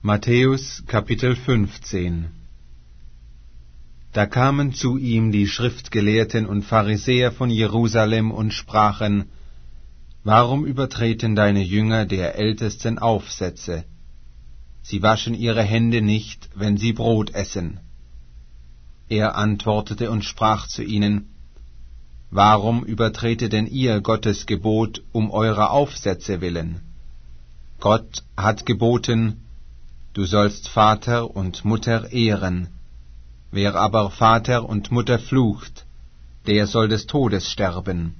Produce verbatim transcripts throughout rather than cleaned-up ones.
Matthäus Kapitel fünfzehn. Da kamen zu ihm die Schriftgelehrten und Pharisäer von Jerusalem und sprachen: Warum übertreten deine Jünger der Ältesten Aufsätze? Sie waschen ihre Hände nicht, wenn sie Brot essen. Er antwortete und sprach zu ihnen: Warum übertretet denn ihr Gottes Gebot um eurer Aufsätze willen? Gott hat geboten: Du sollst Vater und Mutter ehren. Wer aber Vater und Mutter flucht, der soll des Todes sterben.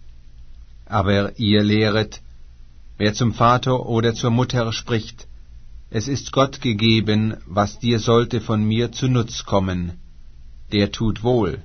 Aber ihr lehret: Wer zum Vater oder zur Mutter spricht: Es ist Gott gegeben, was dir sollte von mir zu Nutz kommen, der tut wohl.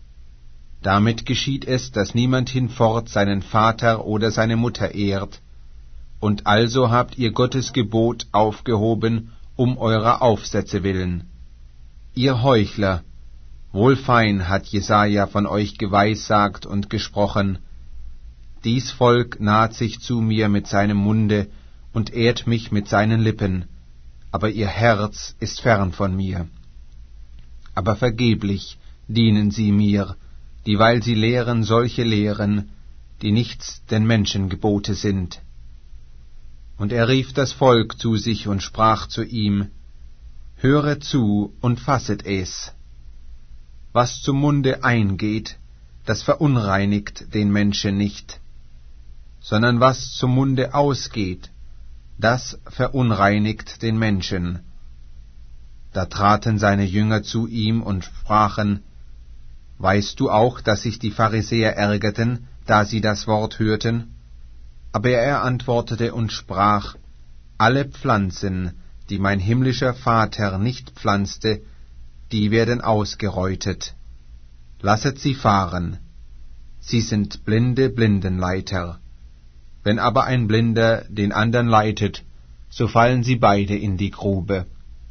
Damit geschieht es, dass niemand hinfort seinen Vater oder seine Mutter ehrt, und also habt ihr Gottes Gebot aufgehoben um eurer Aufsätze willen. Ihr Heuchler, wohlfein hat Jesaja von euch geweissagt und gesprochen: Dies Volk naht sich zu mir mit seinem Munde und ehrt mich mit seinen Lippen, aber ihr Herz ist fern von mir. Aber vergeblich dienen sie mir, dieweil sie lehren solche Lehren, die nichts denn Menschengebote sind. Und er rief das Volk zu sich und sprach zu ihm: Höret zu und fasset es. Was zum Munde eingeht, das verunreinigt den Menschen nicht, sondern was zum Munde ausgeht, das verunreinigt den Menschen. Da traten seine Jünger zu ihm und sprachen: Weißt du auch, dass sich die Pharisäer ärgerten, da sie das Wort hörten? Aber er antwortete und sprach: Alle Pflanzen, die mein himmlischer Vater nicht pflanzte, die werden ausgereutet. Lasset sie fahren. Sie sind blinde Blindenleiter. Wenn aber ein Blinder den andern leitet, so fallen sie beide in die Grube.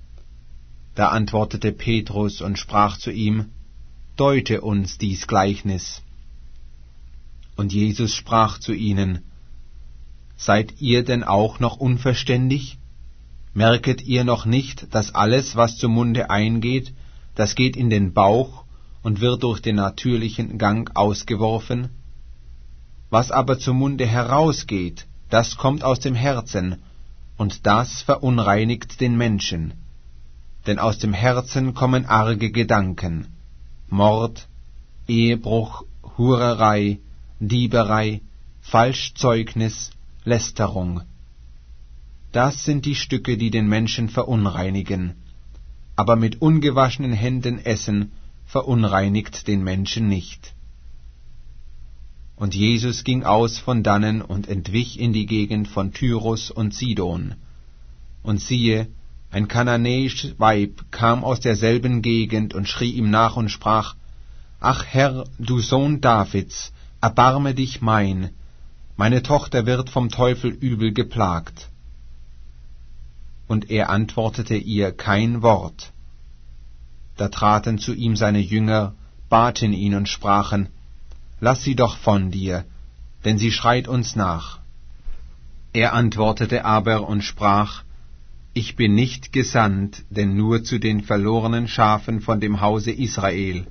Da antwortete Petrus und sprach zu ihm: Deute uns dies Gleichnis. Und Jesus sprach zu ihnen: Seid ihr denn auch noch unverständig? Merket ihr noch nicht, dass alles, was zum Munde eingeht, das geht in den Bauch und wird durch den natürlichen Gang ausgeworfen? Was aber zum Munde herausgeht, das kommt aus dem Herzen, und das verunreinigt den Menschen. Denn aus dem Herzen kommen arge Gedanken: Mord, Ehebruch, Hurerei, Dieberei, Falschzeugnis, Lästerung. Das sind die Stücke, die den Menschen verunreinigen. Aber mit ungewaschenen Händen essen verunreinigt den Menschen nicht. Und Jesus ging aus von dannen und entwich in die Gegend von Tyrus und Sidon. Und siehe, ein kananäisches Weib kam aus derselben Gegend und schrie ihm nach und sprach: Ach Herr, du Sohn Davids, erbarme dich mein, meine Tochter wird vom Teufel übel geplagt. Und er antwortete ihr kein Wort. Da traten zu ihm seine Jünger, baten ihn und sprachen: Lass sie doch von dir, denn sie schreit uns nach. Er antwortete aber und sprach: Ich bin nicht gesandt, denn nur zu den verlorenen Schafen von dem Hause Israel.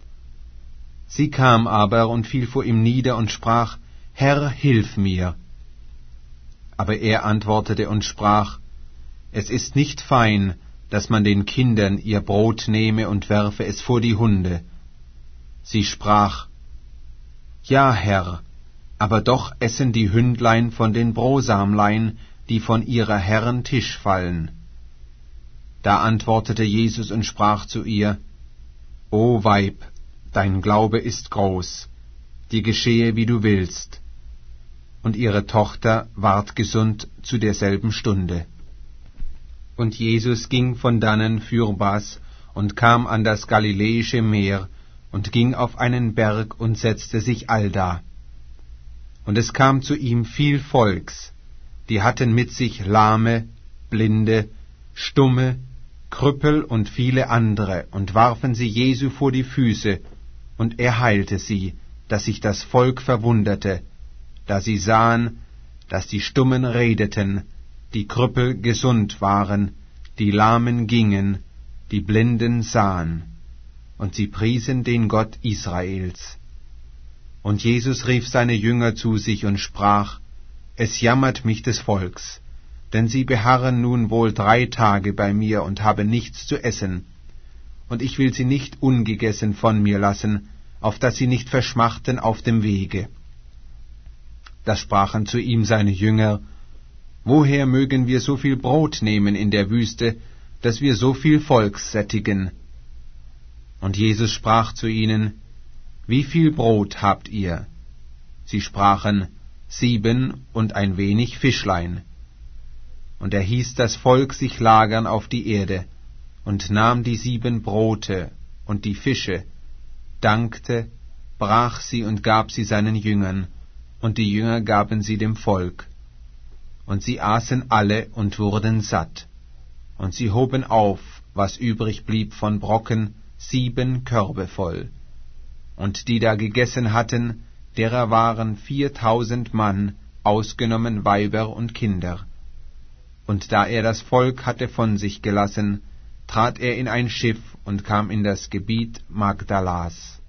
Sie kam aber und fiel vor ihm nieder und sprach: Herr, hilf mir. Aber er antwortete und sprach: Es ist nicht fein, dass man den Kindern ihr Brot nehme und werfe es vor die Hunde. Sie sprach: Ja, Herr, aber doch essen die Hündlein von den Brosamlein, die von ihrer Herren Tisch fallen. Da antwortete Jesus und sprach zu ihr: O Weib, dein Glaube ist groß, dir geschehe, wie du willst. Und ihre Tochter ward gesund zu derselben Stunde. Und Jesus ging von dannen fürbas und kam an das Galiläische Meer und ging auf einen Berg und setzte sich allda. Und es kam zu ihm viel Volks, die hatten mit sich Lahme, Blinde, Stumme, Krüppel und viele andere, und warfen sie Jesu vor die Füße, und er heilte sie, dass sich das Volk verwunderte, da sie sahen, dass die Stummen redeten, die Krüppel gesund waren, die Lahmen gingen, die Blinden sahen, und sie priesen den Gott Israels. Und Jesus rief seine Jünger zu sich und sprach: Es jammert mich des Volks, denn sie beharren nun wohl drei Tage bei mir und haben nichts zu essen, und ich will sie nicht ungegessen von mir lassen, auf dass sie nicht verschmachten auf dem Wege. Da sprachen zu ihm seine Jünger: Woher mögen wir so viel Brot nehmen in der Wüste, dass wir so viel Volk sättigen? Und Jesus sprach zu ihnen: Wie viel Brot habt ihr? Sie sprachen: Sieben und ein wenig Fischlein. Und er hieß das Volk sich lagern auf die Erde, und nahm die sieben Brote und die Fische, dankte, brach sie und gab sie seinen Jüngern, und die Jünger gaben sie dem Volk. Und sie aßen alle und wurden satt. Und sie hoben auf, was übrig blieb von Brocken, sieben Körbe voll. Und die da gegessen hatten, derer waren viertausend Mann, ausgenommen Weiber und Kinder. Und da er das Volk hatte von sich gelassen, trat er in ein Schiff und kam in das Gebiet Magdalas.